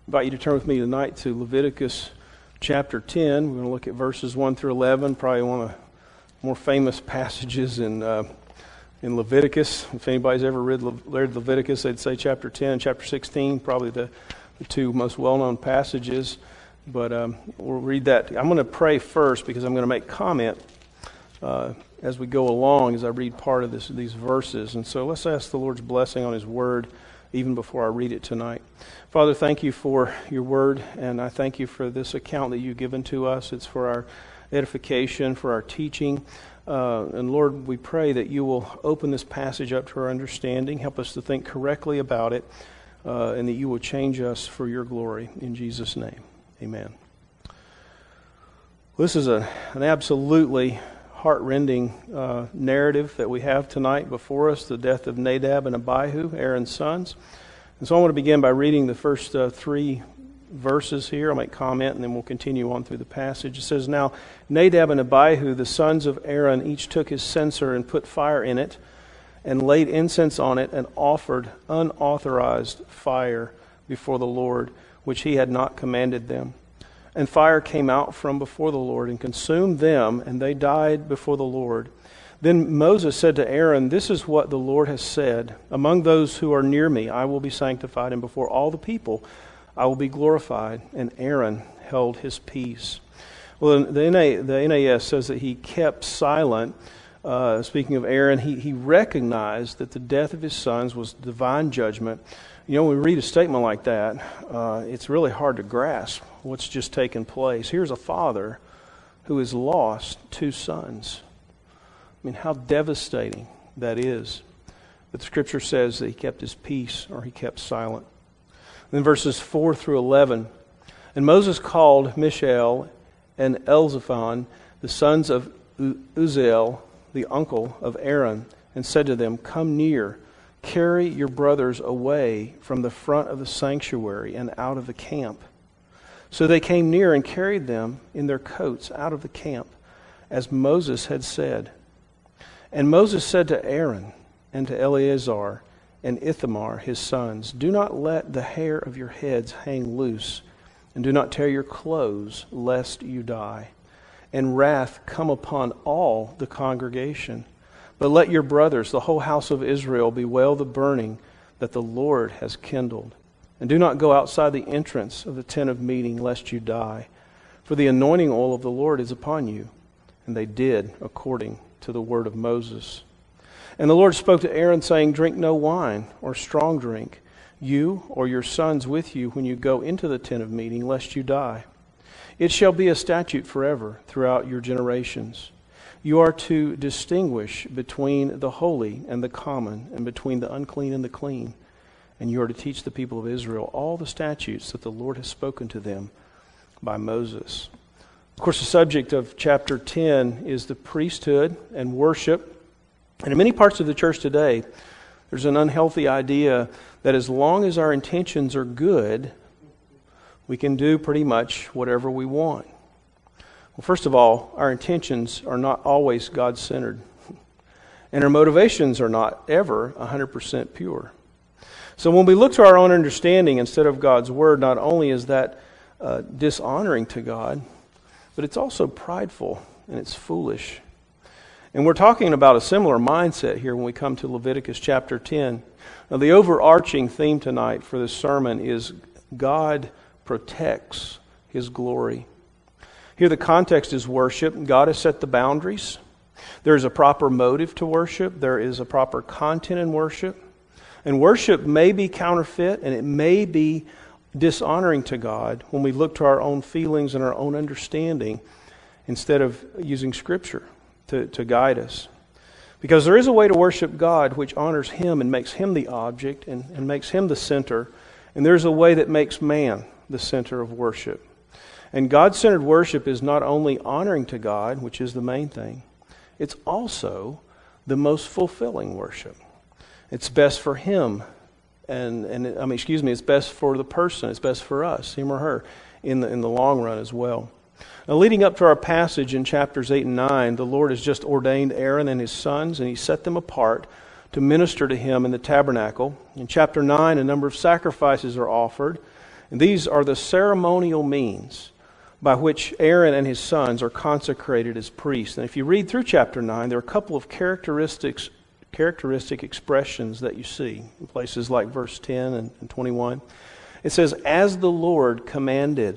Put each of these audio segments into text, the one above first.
invite you to turn with me tonight to Leviticus chapter 10. We're going to look at verses 1 through 11, probably one of the more famous passages in Leviticus. If anybody's ever read Leviticus, they'd say chapter 10 and chapter 16, probably the two most well-known passages. But we'll read that. I'm going to pray first because I'm going to make comment as we go along as I read part of these verses. And so let's ask the Lord's blessing on His Word even before I read it tonight. Father, thank you for your Word, and I thank you for this account that you've given to us. It's for our edification, for our teaching. And Lord, we pray that you will open this passage up to our understanding, help us to think correctly about it, and that you will change us for your glory. In Jesus' name, amen. This is an absolutely heart-rending narrative that we have tonight before us, the death of Nadab and Abihu, Aaron's sons. And so I want to begin by reading the first three verses here. I'll make comment and then we'll continue on through the passage. It says, "Now Nadab and Abihu, the sons of Aaron, each took his censer and put fire in it and laid incense on it and offered unauthorized fire before the Lord, which he had not commanded them. And fire came out from before the Lord and consumed them, and they died before the Lord. Then Moses said to Aaron, 'This is what the Lord has said. Among those who are near me, I will be sanctified, and before all the people, I will be glorified.' And Aaron held his peace." Well, the NAS says that he kept silent. Speaking of Aaron, he recognized that the death of his sons was divine judgment. You know, when we read a statement like that, it's really hard to grasp what's just taken place. Here's a father who has lost two sons. I mean, how devastating that is. But the Scripture says that he kept his peace, or he kept silent. Then verses 4 through 11. "And Moses called Mishael and Elzaphan, the sons of Uzziel, the uncle of Aaron, and said to them, 'Come near, carry your brothers away from the front of the sanctuary and out of the camp.' So they came near and carried them in their coats out of the camp, as Moses had said. And Moses said to Aaron and to Eleazar and Ithamar his sons, 'Do not let the hair of your heads hang loose, and do not tear your clothes, lest you die, and wrath come upon all the congregation. But let your brothers, the whole house of Israel, bewail the burning that the Lord has kindled. And do not go outside the entrance of the tent of meeting, lest you die. For the anointing oil of the Lord is upon you.' And they did according to the word of Moses. And the Lord spoke to Aaron, saying, 'Drink no wine or strong drink, you or your sons with you, when you go into the tent of meeting, lest you die. It shall be a statute forever throughout your generations. You are to distinguish between the holy and the common, and between the unclean and the clean. And you are to teach the people of Israel all the statutes that the Lord has spoken to them by Moses." Of course, the subject of chapter 10 is the priesthood and worship. And in many parts of the church today, there's an unhealthy idea that as long as our intentions are good, we can do pretty much whatever we want. Well, first of all, our intentions are not always God-centered. And our motivations are not ever 100% pure. So when we look to our own understanding instead of God's Word, not only is that dishonoring to God, but it's also prideful and it's foolish. And we're talking about a similar mindset here when we come to Leviticus chapter 10. Now, the overarching theme tonight for this sermon is God protects His glory. Here the context is worship. God has set the boundaries. There is a proper motive to worship. There is a proper content in worship. And worship may be counterfeit, and it may be dishonoring to God when we look to our own feelings and our own understanding instead of using Scripture to guide us. Because there is a way to worship God which honors Him and makes Him the object and makes Him the center. And there's a way that makes man the center of worship. And God-centered worship is not only honoring to God, which is the main thing, it's also the most fulfilling worship. It's best for him, it's best for the person, it's best for us, him or her, in the long run as well. Now, leading up to our passage in chapters 8 and 9, the Lord has just ordained Aaron and his sons, and He set them apart to minister to Him in the tabernacle. In chapter 9, a number of sacrifices are offered. And these are the ceremonial means by which Aaron and his sons are consecrated as priests. And if you read through chapter 9, there are a couple of characteristic expressions that you see in places like verse 10 and 21. It says, as the Lord commanded,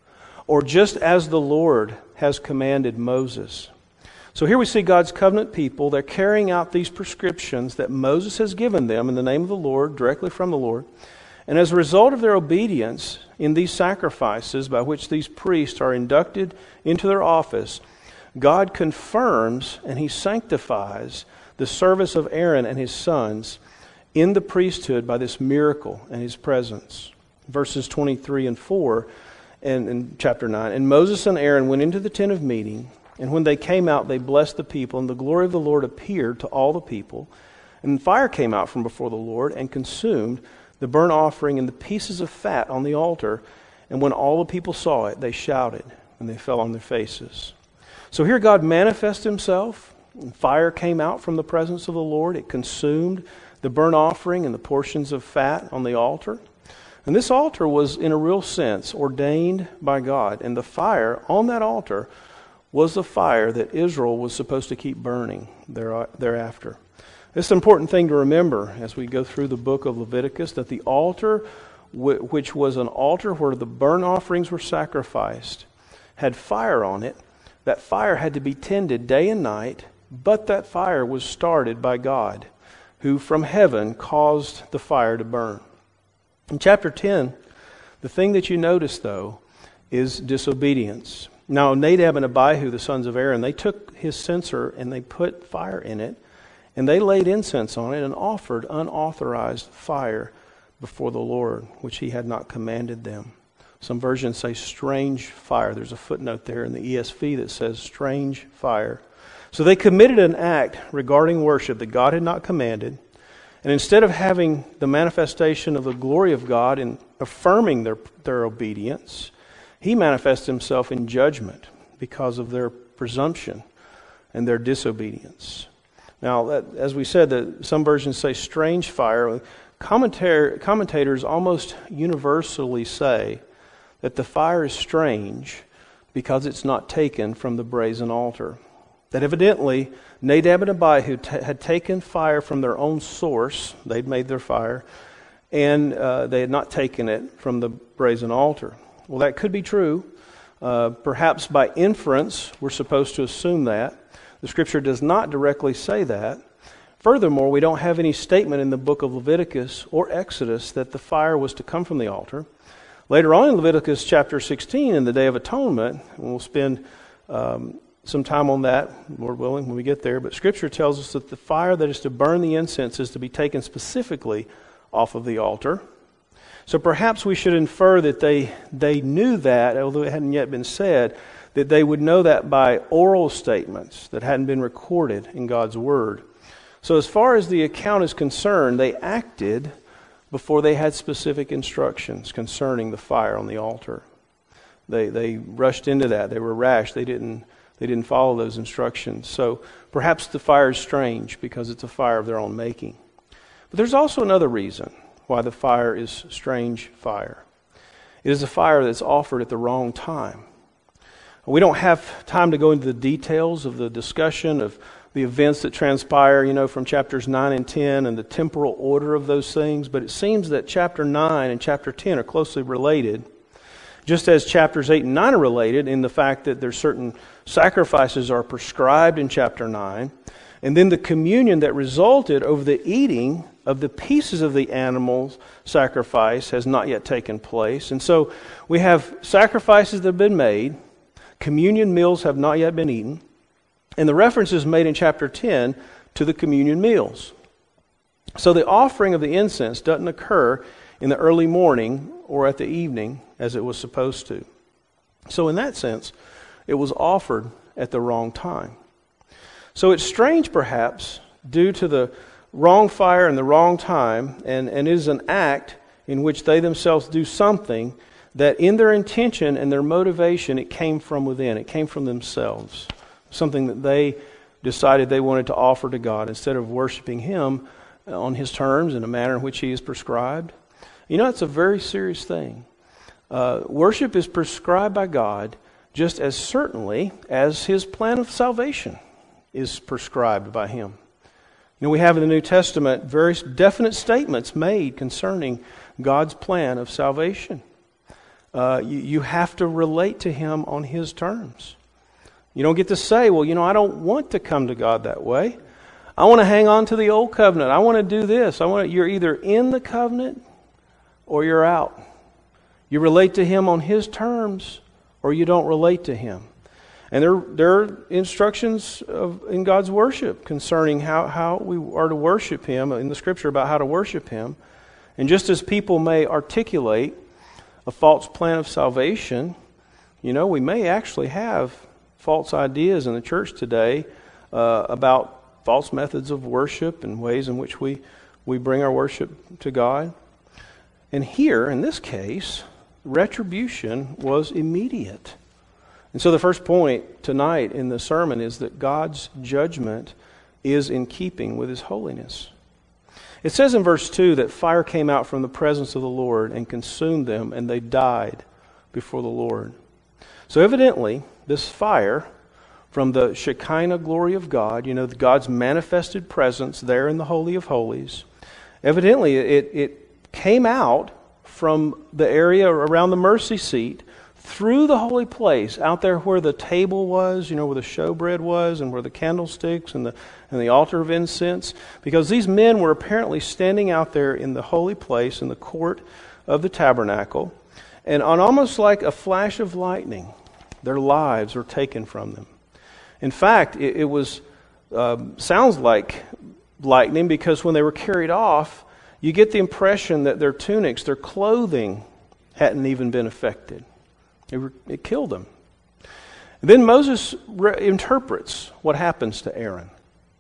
or just as the Lord has commanded Moses. So here we see God's covenant people. They're carrying out these prescriptions that Moses has given them in the name of the Lord, directly from the Lord. And as a result of their obedience in these sacrifices by which these priests are inducted into their office, God confirms and He sanctifies the service of Aaron and his sons in the priesthood by this miracle and His presence. Verses 23 and 4 and in chapter 9. And Moses and Aaron went into the tent of meeting, and when they came out, they blessed the people, and the glory of the Lord appeared to all the people. And fire came out from before the Lord and consumed the burnt offering and the pieces of fat on the altar. And when all the people saw it, they shouted, and they fell on their faces. So here God manifests Himself, and fire came out from the presence of the Lord. It consumed the burnt offering and the portions of fat on the altar. And this altar was, in a real sense, ordained by God. And the fire on that altar was the fire that Israel was supposed to keep burning thereafter. This is an important thing to remember as we go through the book of Leviticus, that the altar, which was an altar where the burnt offerings were sacrificed, had fire on it. That fire had to be tended day and night, but that fire was started by God, who from heaven caused the fire to burn. In chapter 10, the thing that you notice, though, is disobedience. Now, Nadab and Abihu, the sons of Aaron, they took his censer and they put fire in it, and they laid incense on it and offered unauthorized fire before the Lord, which He had not commanded them. Some versions say strange fire. There's a footnote there in the ESV that says strange fire. So they committed an act regarding worship that God had not commanded. And instead of having the manifestation of the glory of God in affirming their obedience, He manifests Himself in judgment because of their presumption and their disobedience. Now, as we said, some versions say strange fire. Commentators almost universally say that the fire is strange because it's not taken from the brazen altar. That evidently Nadab and Abihu had taken fire from their own source. They'd made their fire, and they had not taken it from the brazen altar. Well, that could be true. Perhaps by inference, we're supposed to assume that. The Scripture does not directly say that. Furthermore, we don't have any statement in the book of Leviticus or Exodus that the fire was to come from the altar. Later on in Leviticus chapter 16, in the Day of Atonement, and we'll spend some time on that, Lord willing, when we get there, but Scripture tells us that the fire that is to burn the incense is to be taken specifically off of the altar. So perhaps we should infer that they knew that, although it hadn't yet been said, that they would know that by oral statements that hadn't been recorded in God's Word. So as far as the account is concerned, they acted before they had specific instructions concerning the fire on the altar. They rushed into that. They were rash. They didn't follow those instructions. So perhaps the fire is strange because it's a fire of their own making. But there's also another reason why the fire is strange fire. It is a fire that's offered at the wrong time. We don't have time to go into the details of the discussion of the events that transpire, from chapters 9 and 10 and the temporal order of those things, but it seems that chapter 9 and chapter 10 are closely related, just as chapters 8 and 9 are related in the fact that there's certain sacrifices are prescribed in chapter 9, and then the communion that resulted over the eating of the pieces of the animal's sacrifice has not yet taken place. And so we have sacrifices that have been made, communion meals have not yet been eaten, and the reference is made in chapter 10 to the communion meals. So the offering of the incense doesn't occur in the early morning or at the evening as it was supposed to. So in that sense, it was offered at the wrong time. So it's strange perhaps due to the wrong fire and the wrong time, and it is an act in which they themselves do something that in their intention and their motivation, it came from within. It came from themselves. Something that they decided they wanted to offer to God instead of worshiping Him on His terms in a manner in which He has prescribed. It's a very serious thing. Worship is prescribed by God just as certainly as His plan of salvation is prescribed by Him. You know, we have in the New Testament very definite statements made concerning God's plan of salvation. You have to relate to Him on His terms. You don't get to say, well, I don't want to come to God that way. I want to hang on to the old covenant. I want to do this. You're either in the covenant or you're out. You relate to Him on His terms or you don't relate to Him. And there are instructions in God's worship concerning how we are to worship Him, in the Scripture about how to worship Him. And just as people may articulate a false plan of salvation, we may actually have false ideas in the church today about false methods of worship and ways in which we bring our worship to God. And here, in this case, retribution was immediate. And so the first point tonight in the sermon is that God's judgment is in keeping with His holiness. It says in verse 2 that fire came out from the presence of the Lord and consumed them, and they died before the Lord. So evidently, this fire from the Shekinah glory of God, God's manifested presence there in the Holy of Holies, evidently it came out from the area around the mercy seat through the holy place, out there where the table was, where the showbread was, and where the candlesticks and the altar of incense, because these men were apparently standing out there in the holy place, in the court of the tabernacle, and on almost like a flash of lightning, their lives were taken from them. In fact, it was sounds like lightning, because when they were carried off, you get the impression that their tunics, their clothing, hadn't even been affected. It killed them. And then Moses interprets what happens to Aaron.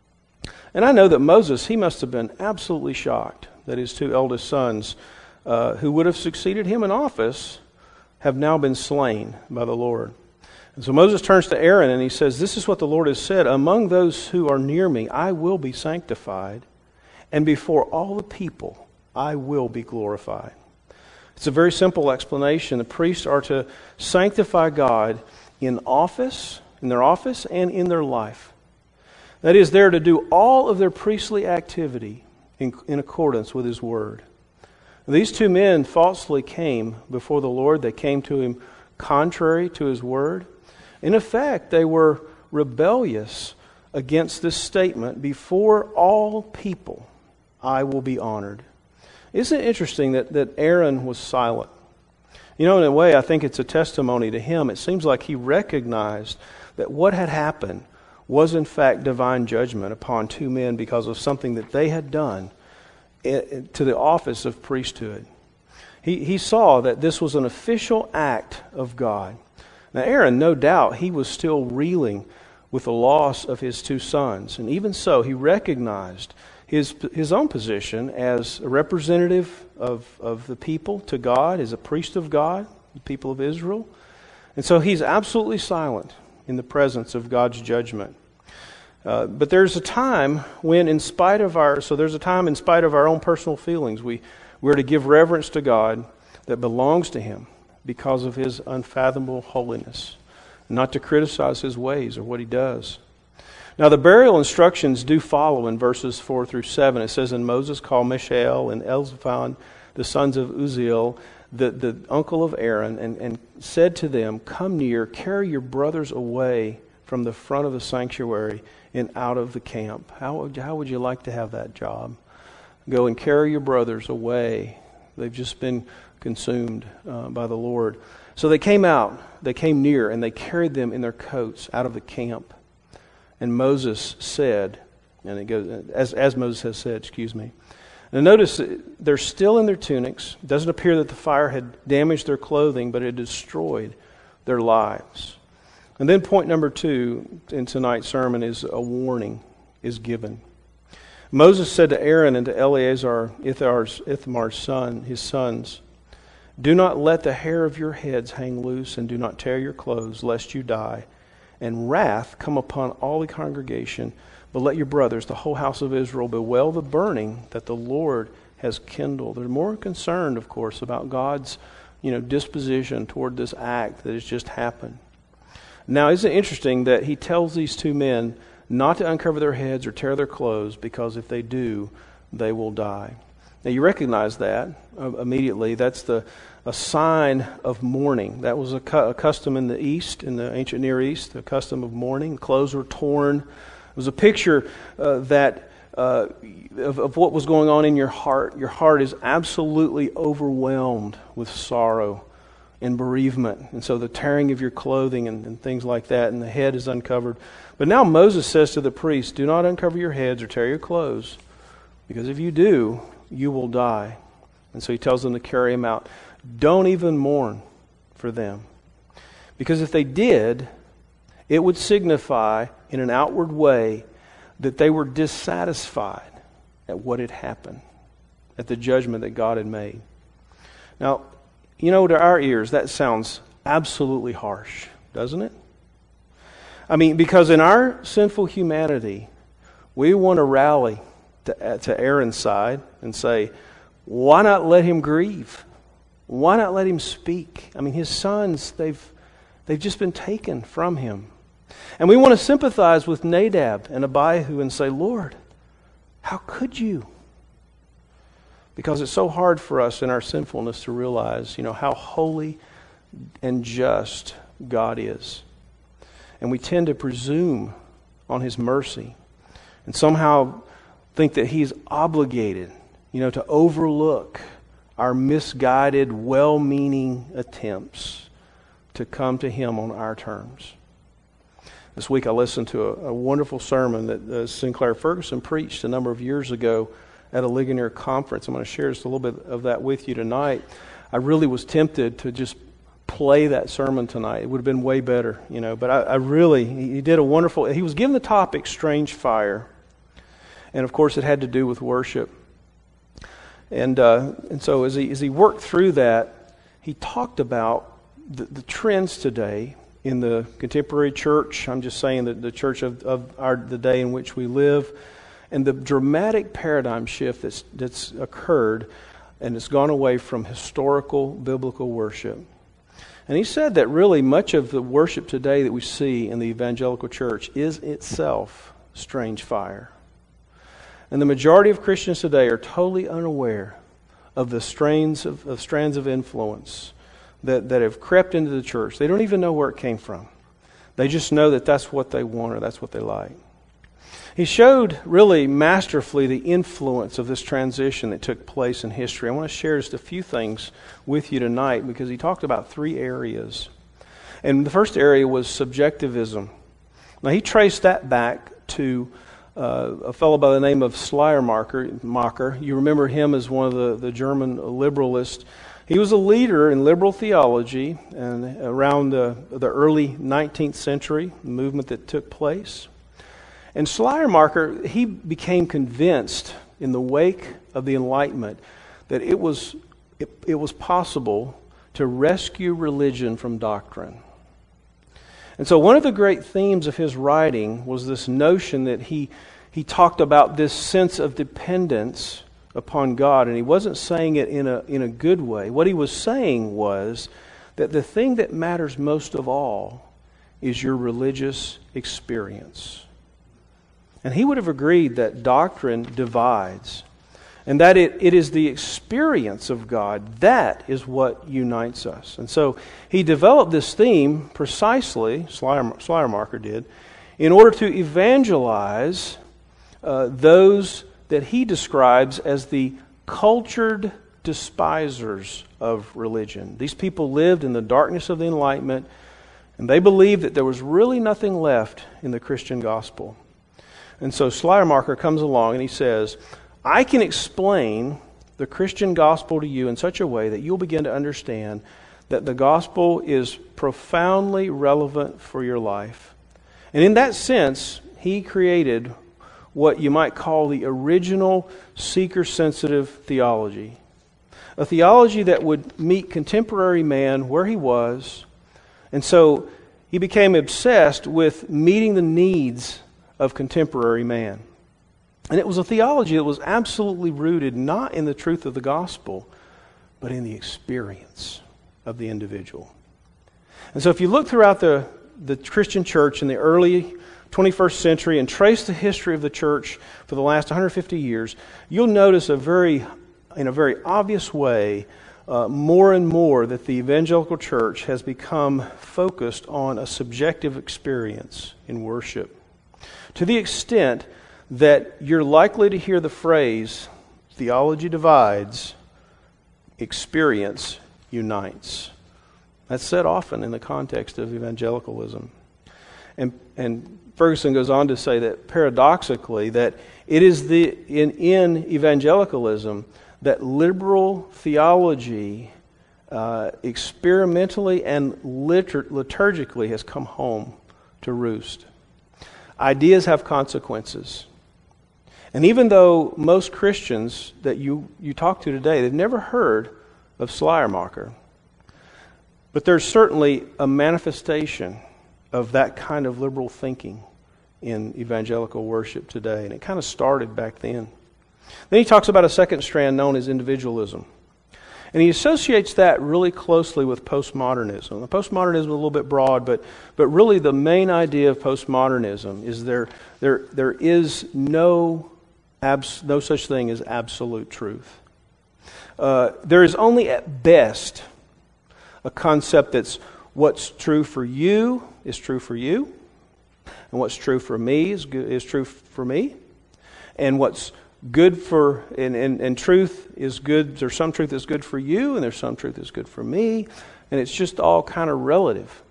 And I know that Moses, he must have been absolutely shocked that his two eldest sons, who would have succeeded him in office, have now been slain by the Lord. And so Moses turns to Aaron and he says, "This is what the Lord has said, among those who are near me, I will be sanctified, and before all the people, I will be glorified." It's a very simple explanation. The priests are to sanctify God in their office, and in their life. That is, they're to do all of their priestly activity in accordance with His Word. These two men falsely came before the Lord. They came to Him contrary to His Word. In effect, they were rebellious against this statement, "Before all people, I will be honored." Isn't it interesting that Aaron was silent? In a way, I think it's a testimony to him. It seems like he recognized that what had happened was in fact divine judgment upon two men because of something that they had done to the office of priesthood. He saw that this was an official act of God. Now Aaron, no doubt, he was still reeling with the loss of his two sons. And even so, he recognized his own position as a representative of the people to God, as a priest of God, the people of Israel. And so he's absolutely silent in the presence of God's judgment. But there's a time when, in spite of our own personal feelings, we're to give reverence to God that belongs to Him because of His unfathomable holiness, not to criticize His ways or what He does. Now the burial instructions do follow in verses 4 through 7. It says, "And Moses called Mishael and Elzaphan, the sons of Uzziel, the uncle of Aaron, and said to them, 'Come near, carry your brothers away from the front of the sanctuary and out of the camp.'" How would you like to have that job? Go and carry your brothers away. They've just been consumed by the Lord. So they came near, and they carried them in their coats out of the camp. And Moses said, and it goes as Moses has said, And notice they're still in their tunics. It doesn't appear that the fire had damaged their clothing, but it destroyed their lives. And then point number 2 in tonight's sermon is a warning is given. Moses said to Aaron and to Eleazar, Ithamar's son, his sons, "Do not let the hair of your heads hang loose, and do not tear your clothes, lest you die, and wrath come upon all the congregation. But let your brothers, the whole house of Israel, bewail the burning that the Lord has kindled." They're more concerned, of course, about God's disposition toward this act that has just happened. Now, isn't it interesting that he tells these two men not to uncover their heads or tear their clothes, because if they do, they will die. Now, you recognize that immediately. That's a sign of mourning. That was a custom in the East, in the ancient Near East, a custom of mourning. Clothes were torn. It was a picture of what was going on in your heart. Your heart is absolutely overwhelmed with sorrow and bereavement. And so the tearing of your clothing and things like that, and the head is uncovered. But now Moses says to the priests, do not uncover your heads or tear your clothes, because if you do, you will die. And so he tells them to carry him out. Don't even mourn for them. Because if they did, it would signify in an outward way that they were dissatisfied at what had happened, at the judgment that God had made. Now, to our ears, that sounds absolutely harsh, doesn't it? I mean, because in our sinful humanity, we want to rally to Aaron's side and say, why not let him grieve? Why not let him speak? I mean, his sons, they've just been taken from him. And we want to sympathize with Nadab and Abihu and say, Lord, how could you? Because it's so hard for us in our sinfulness to realize, how holy and just God is. And we tend to presume on His mercy and somehow think that He's obligated, to overlook our misguided, well-meaning attempts to come to Him on our terms. This week I listened to a wonderful sermon that Sinclair Ferguson preached a number of years ago at a Ligonier conference. I'm going to share just a little bit of that with you tonight. I really was tempted to just play that sermon tonight. It would have been way better, but he did a wonderful, he was given the topic strange fire. And of course it had to do with worship. And so as he worked through that, he talked about the trends today in the contemporary church. I'm just saying that the church of the day in which we live, and the dramatic paradigm shift that's occurred, and it's gone away from historical biblical worship. And he said that really much of the worship today that we see in the evangelical church is itself strange fire. And the majority of Christians today are totally unaware of the strands of influence that have crept into the church. They don't even know where it came from. They just know that that's what they want or that's what they like. He showed really masterfully the influence of this transition that took place in history. I want to share just a few things with you tonight because he talked about 3 areas. And the first area was subjectivism. Now he traced that back to a fellow by the name of Schleiermacher. You remember him as one of the German liberalists. He was a leader in liberal theology and around the early 19th century, the movement that took place. And Schleiermacher, he became convinced in the wake of the Enlightenment that it was possible to rescue religion from doctrine. And so one of the great themes of his writing was this notion that he talked about this sense of dependence upon God, and he wasn't saying it in a good way. What he was saying was that the thing that matters most of all is your religious experience. And he would have agreed that doctrine divides, and that it is the experience of God that is what unites us. And so he developed this theme precisely, Schleiermacher did, in order to evangelize those that he describes as the cultured despisers of religion. These people lived in the darkness of the Enlightenment, and they believed that there was really nothing left in the Christian gospel. And so Schleiermacher comes along and he says, I can explain the Christian gospel to you in such a way that you'll begin to understand that the gospel is profoundly relevant for your life. And in that sense, he created what you might call the original seeker-sensitive theology. A theology that would meet contemporary man where he was. And so he became obsessed with meeting the needs of contemporary man. And it was a theology that was absolutely rooted not in the truth of the gospel, but in the experience. of the individual. And so if you look throughout the Christian church in the early 21st century and trace the history of the church for the last 150 years, you'll notice in a very obvious way, more and more that the evangelical church has become focused on a subjective experience in worship. To the extent that you're likely to hear the phrase, theology divides, experience unites. That's said often in the context of evangelicalism. And Ferguson goes on to say that paradoxically, that it is in evangelicalism that liberal theology experimentally and liturgically has come home to roost. Ideas have consequences. And even though most Christians that you talk to today, they've never heard of Schleiermacher, but there's certainly a manifestation of that kind of liberal thinking in evangelical worship today. And it kind of started back then. Then he talks about a second strand known as individualism. And he associates that really closely with postmodernism. The postmodernism is a little bit broad, but really the main idea of postmodernism is there is no such thing as absolute truth. There is only at best a concept that's what's true for you is true for you, and what's true for me is true for me, and what's good for and truth is good. There's some truth that's good for you, and there's some truth that's good for me, and it's just all kind of relative.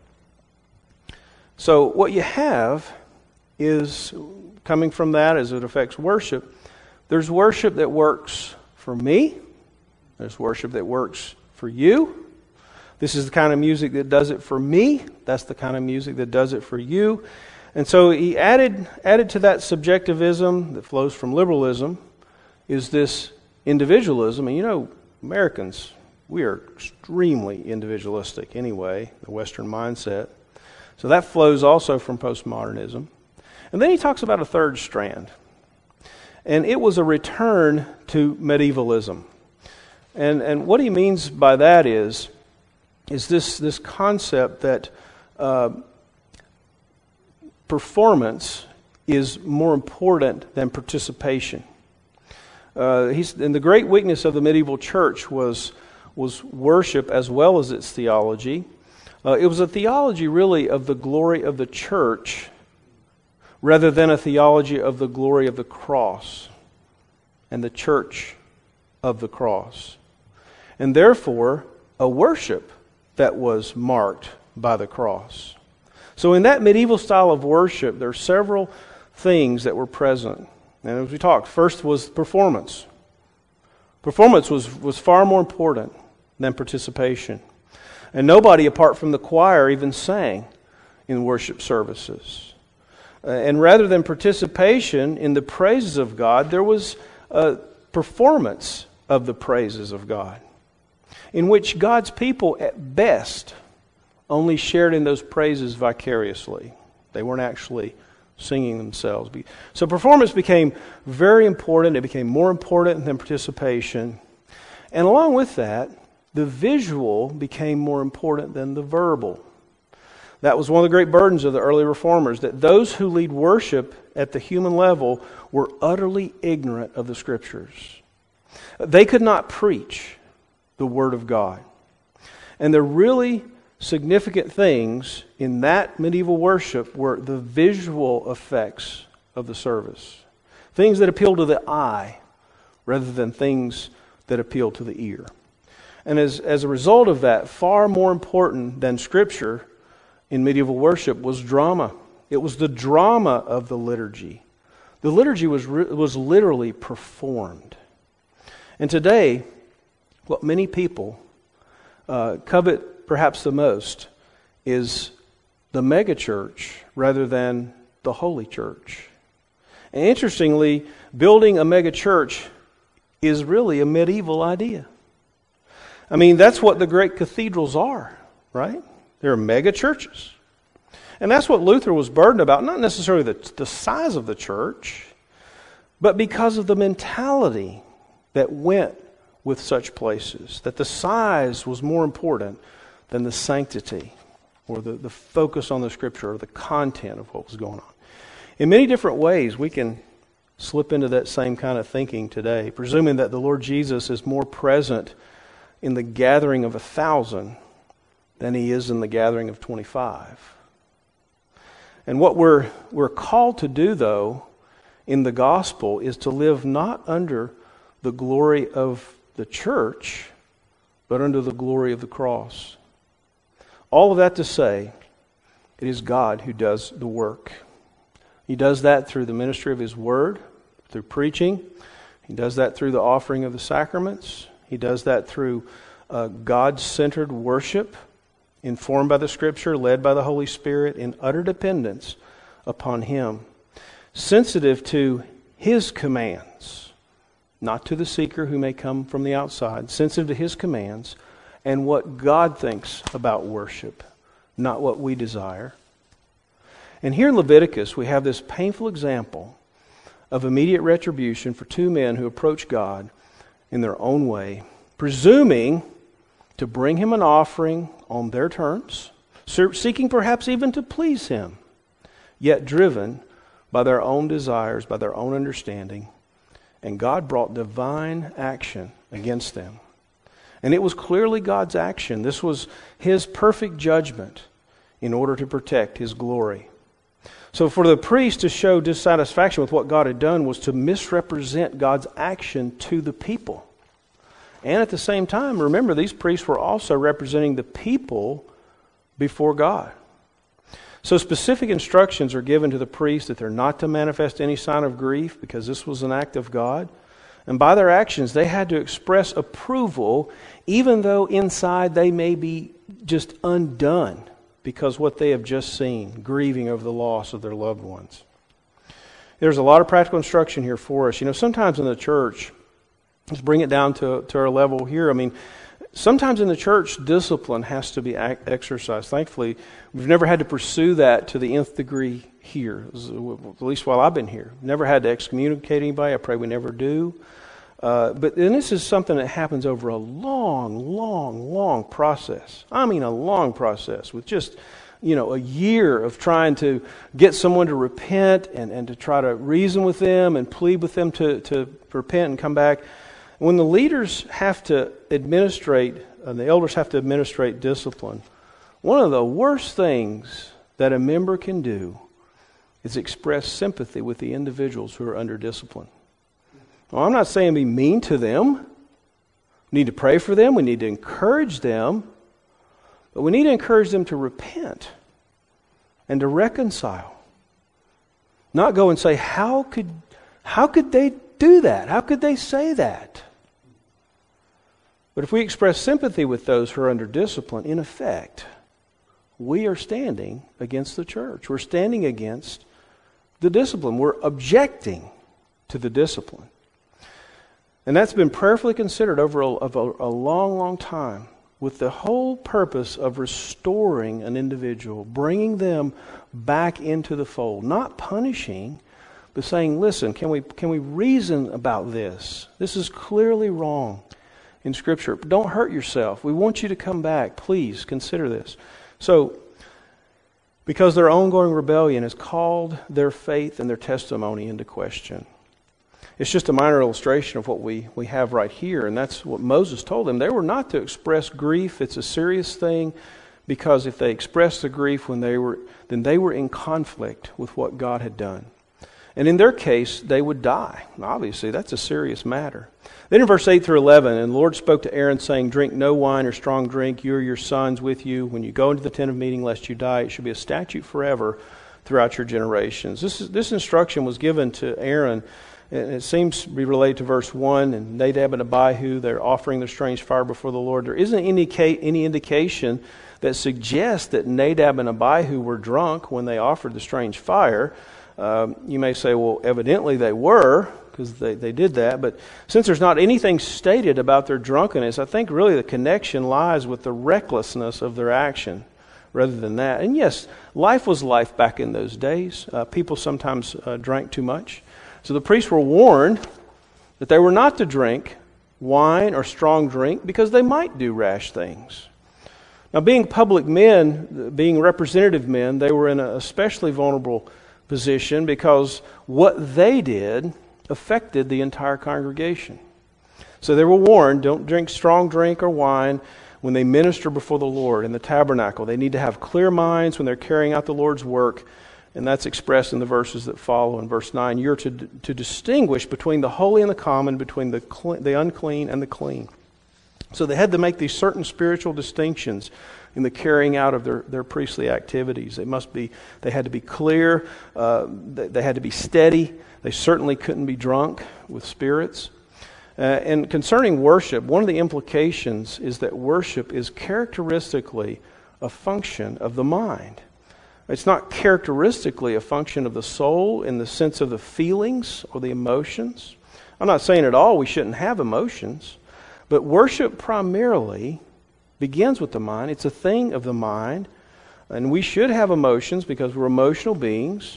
So what you have is, coming from that as it affects worship, there's worship that works for me, there's worship that works for you. This is the kind of music that does it for me, that's the kind of music that does it for you. And so he added to that subjectivism that flows from liberalism is this individualism. And Americans, we are extremely individualistic anyway, the Western mindset. So that flows also from postmodernism. And then he talks about a third strand. And it was a return to medievalism. And what he means by that is this concept that performance is more important than participation. And the great weakness of the medieval church was worship as well as its theology. It was a theology really of the glory of the church rather than a theology of the glory of the cross and the church of the cross. And therefore, a worship that was marked by the cross. So in that medieval style of worship, there are several things that were present. And as we talked, first was performance. Performance was far more important than participation. And nobody apart from the choir even sang in worship services. And rather than participation in the praises of God, there was a performance of the praises of God, in which God's people at best only shared in those praises vicariously. They weren't actually singing themselves. So performance became very important. It became more important than participation. And along with that, the visual became more important than the verbal. That was one of the great burdens of the early reformers, that those who lead worship at the human level were utterly ignorant of the Scriptures. They could not preach the Word of God. And the really significant things in that medieval worship were the visual effects of the service. Things that appeal to the eye rather than things that appeal to the ear. And as a result of that, far more important than Scripture in medieval worship was drama. It was the drama of the liturgy. The liturgy was literally performed. And today, what many people covet perhaps the most is the megachurch rather than the holy church. And interestingly, building a megachurch is really a medieval idea. I mean, that's what the great cathedrals are, right? They're mega churches. And that's what Luther was burdened about, not necessarily the size of the church, but because of the mentality that went with such places, that the size was more important than the sanctity or the focus on the Scripture or the content of what was going on. In many different ways, we can slip into that same kind of thinking today, presuming that the Lord Jesus is more present in the gathering of 1,000 than He is in the gathering of 25. And what we're called to do, though, in the gospel is to live not under the glory of the church, but under the glory of the cross. All of that to say, it is God who does the work. He does that through the ministry of His Word, through preaching. He does that through the offering of the sacraments. He does that through God-centered worship, informed by the Scripture, led by the Holy Spirit, in utter dependence upon Him. Sensitive to His commands, not to the seeker who may come from the outside. Sensitive to His commands and what God thinks about worship, not what we desire. And here in Leviticus, we have this painful example of immediate retribution for two men who approach God in their own way, presuming to bring Him an offering on their terms, seeking perhaps even to please Him, yet driven by their own desires, by their own understanding. And God brought divine action against them. And it was clearly God's action. This was His perfect judgment in order to protect His glory. So for the priest to show dissatisfaction with what God had done was to misrepresent God's action to the people. And at the same time, remember, these priests were also representing the people before God. So specific instructions are given to the priest that they're not to manifest any sign of grief because this was an act of God. And by their actions, they had to express approval even though inside they may be just undone because what they have just seen, grieving over the loss of their loved ones. There's a lot of practical instruction here for us. You know, sometimes in the church, let's bring it down to our level here. I mean, sometimes in the church, discipline has to be exercised. Thankfully, we've never had to pursue that to the nth degree here, at least while I've been here. Never had to excommunicate anybody. I pray we never do. But then this is something that happens over a long process. I mean a long process with just, a year of trying to get someone to repent and to try to reason with them and plead with them to repent and come back. When the leaders have to administrate, and the elders have to administrate discipline, one of the worst things that a member can do is express sympathy with the individuals who are under discipline. Well, I'm not saying be mean to them. We need to pray for them. We need to encourage them. But we need to encourage them to repent and to reconcile. Not go and say, how could they do that? How could they say that? But if we express sympathy with those who are under discipline, in effect, we are standing against the church. We're standing against the discipline. We're objecting to the discipline. And that's been prayerfully considered over a long time with the whole purpose of restoring an individual, bringing them back into the fold, not punishing, but saying, listen, can we reason about this? This is clearly wrong in Scripture. Don't hurt yourself. We want you to come back. Please consider this. So, because their ongoing rebellion has called their faith and their testimony into question. It's just a minor illustration of what we have right here, and that's what Moses told them. They were not to express grief. It's a serious thing, because if they expressed the grief then they were in conflict with what God had done. And in their case, they would die. Obviously, that's a serious matter. Then in verse 8 through 11, and the Lord spoke to Aaron, saying, drink no wine or strong drink, you or your sons with you, when you go into the tent of meeting, lest you die. It should be a statute forever throughout your generations. This instruction was given to Aaron, and it seems to be related to verse 1, and Nadab and Abihu, they're offering their strange fire before the Lord. There isn't any indication that suggests that Nadab and Abihu were drunk when they offered the strange fire. You may say, well, evidently they were, because they did that. But since there's not anything stated about their drunkenness, I think really the connection lies with the recklessness of their action rather than that. And yes, life was life back in those days. People sometimes drank too much. So the priests were warned that they were not to drink wine or strong drink because they might do rash things. Now, being public men, being representative men, they were in an especially vulnerable position because what they did affected the entire congregation. So they were warned, don't drink strong drink or wine when they minister before the Lord in the tabernacle. They need to have clear minds when they're carrying out the Lord's work, and that's expressed in the verses that follow. In verse 9, you're to distinguish between the holy and the common, between the unclean and the clean. So they had to make these certain spiritual distinctions in the carrying out of their priestly activities. They had to be clear, they had to be steady. They certainly couldn't be drunk with spirits. And concerning worship, one of the implications is that worship is characteristically a function of the mind. It's not characteristically a function of the soul in the sense of the feelings or the emotions. I'm not saying at all we shouldn't have emotions, but worship primarily begins with the mind. It's a thing of the mind, and we should have emotions because we're emotional beings,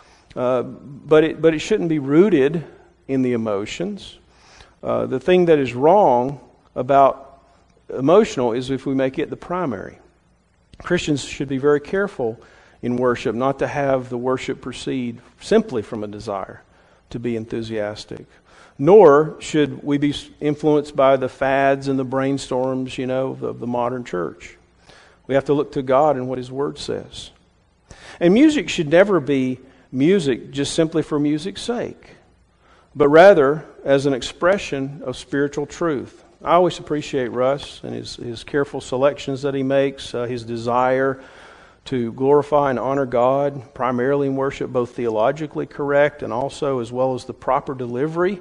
but it shouldn't be rooted in the emotions. The thing that is wrong about emotional is if we make it the primary. Christians should be very careful in worship not to have the worship proceed simply from a desire to be enthusiastic. Nor should we be influenced by the fads and the brainstorms, of the modern church. We have to look to God and what His Word says. And music should never be music just simply for music's sake, but rather as an expression of spiritual truth. I always appreciate Russ and his careful selections that he makes, his desire to glorify and honor God, primarily in worship, both theologically correct and also as well as the proper delivery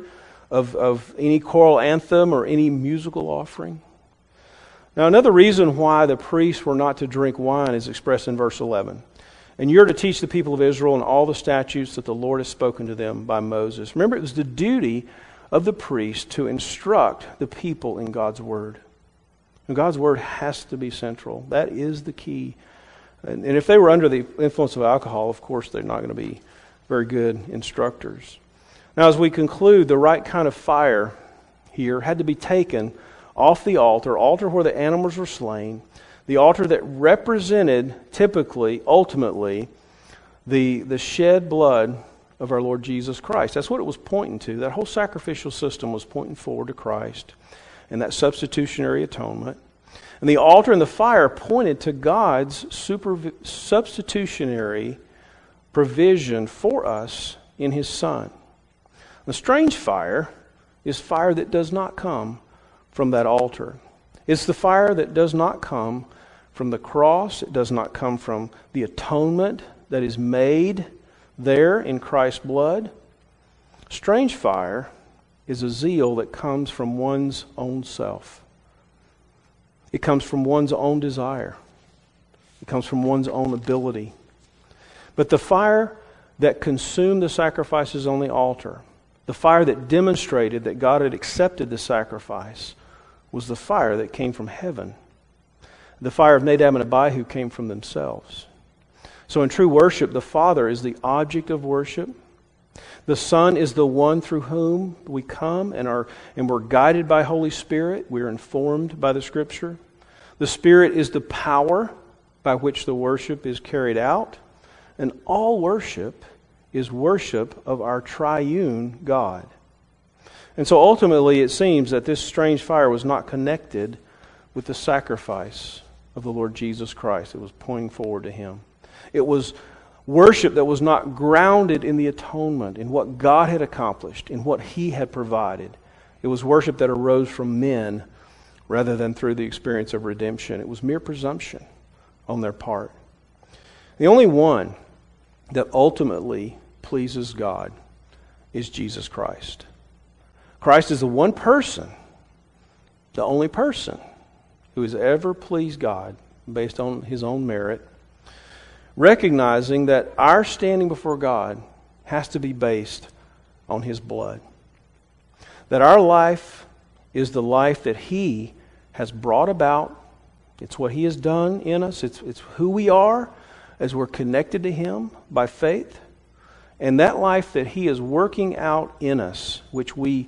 of any choral anthem or any musical offering. Now, another reason why the priests were not to drink wine is expressed in verse 11. And you're to teach the people of Israel and all the statutes that the Lord has spoken to them by Moses. Remember, it was the duty of the priest to instruct the people in God's Word. And God's Word has to be central. That is the key. And if they were under the influence of alcohol, of course, they're not going to be very good instructors. Now, as we conclude, the right kind of fire here had to be taken off the altar where the animals were slain, the altar that represented typically, ultimately, the shed blood of our Lord Jesus Christ. That's what it was pointing to. That whole sacrificial system was pointing forward to Christ and that substitutionary atonement. And the altar and the fire pointed to God's substitutionary provision for us in His Son. The strange fire is fire that does not come from that altar. It's the fire that does not come from the cross. It does not come from the atonement that is made there in Christ's blood. Strange fire is a zeal that comes from one's own self. It comes from one's own desire. It comes from one's own ability. But the fire that consumed the sacrifices on the altar, the fire that demonstrated that God had accepted the sacrifice, was the fire that came from heaven. The fire of Nadab and Abihu came from themselves. So in true worship, the Father is the object of worship. The Son is the one through whom we come and we're guided by Holy Spirit. We're informed by the Scripture. The Spirit is the power by which the worship is carried out. And all worship is worship of our triune God. And so ultimately it seems that this strange fire was not connected with the sacrifice of the Lord Jesus Christ. It was pointing forward to Him. It was worship that was not grounded in the atonement, in what God had accomplished, in what He had provided. It was worship that arose from men rather than through the experience of redemption. It was mere presumption on their part. The only one that ultimately pleases God is Jesus Christ. Christ is the one person, the only person, who has ever pleased God based on His own merit, recognizing that our standing before God has to be based on His blood. That our life is the life that He has brought about. It's what He has done in us. It's who we are as we're connected to Him by faith. And that life that He is working out in us, which we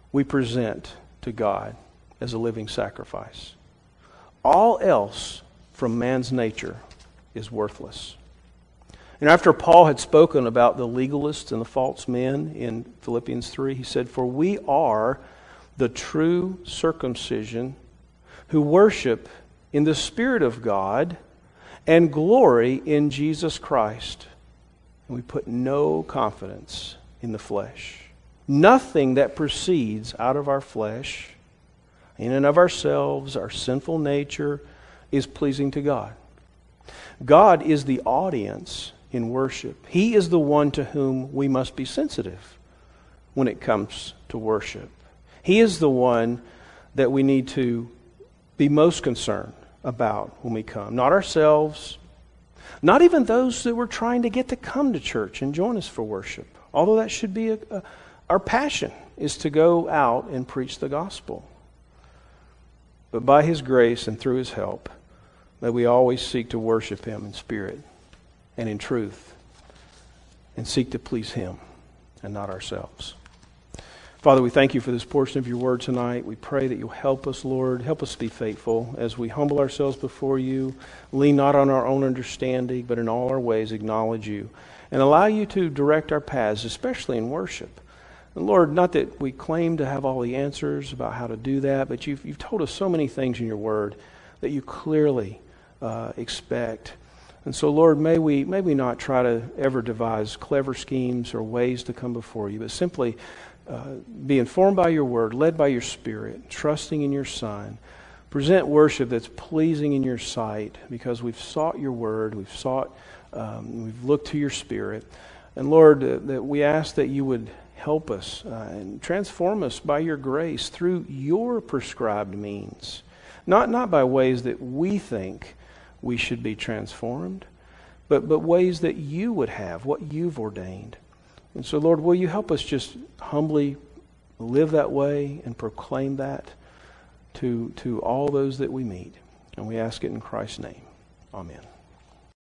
present to God as a living sacrifice. All else from man's nature is worthless. And after Paul had spoken about the legalists and the false men in Philippians 3, he said, "For we are the true circumcision who worship in the Spirit of God and glory in Jesus Christ. And we put no confidence in the flesh." Nothing that proceeds out of our flesh, in and of ourselves, our sinful nature, is pleasing to God. God is the audience in worship. He is the one to whom we must be sensitive when it comes to worship. He is the one that we need to be most concerned about when we come. Not ourselves, not even those that we're trying to get to come to church and join us for worship. Although that should be our passion, is to go out and preach the gospel. But by His grace and through His help, may we always seek to worship Him in spirit and in truth, and seek to please Him and not ourselves. Father, we thank You for this portion of Your word tonight. We pray that You'll help us, Lord. Help us be faithful as we humble ourselves before You, lean not on our own understanding, but in all our ways acknowledge You, and allow You to direct our paths, especially in worship. And Lord, not that we claim to have all the answers about how to do that, but You've told us so many things in Your word that You clearly expect. And so, Lord, may we not try to ever devise clever schemes or ways to come before You, but simply be informed by Your word, led by Your Spirit, trusting in Your Son. Present worship that's pleasing in Your sight, because we've sought Your word, we've looked to Your Spirit. And Lord, that we ask that You would help us and transform us by Your grace through Your prescribed means. Not by ways that we think we should be transformed, but ways that You would have, what You've ordained. And so, Lord, will You help us just humbly live that way and proclaim that to all those that we meet. And we ask it in Christ's name. Amen.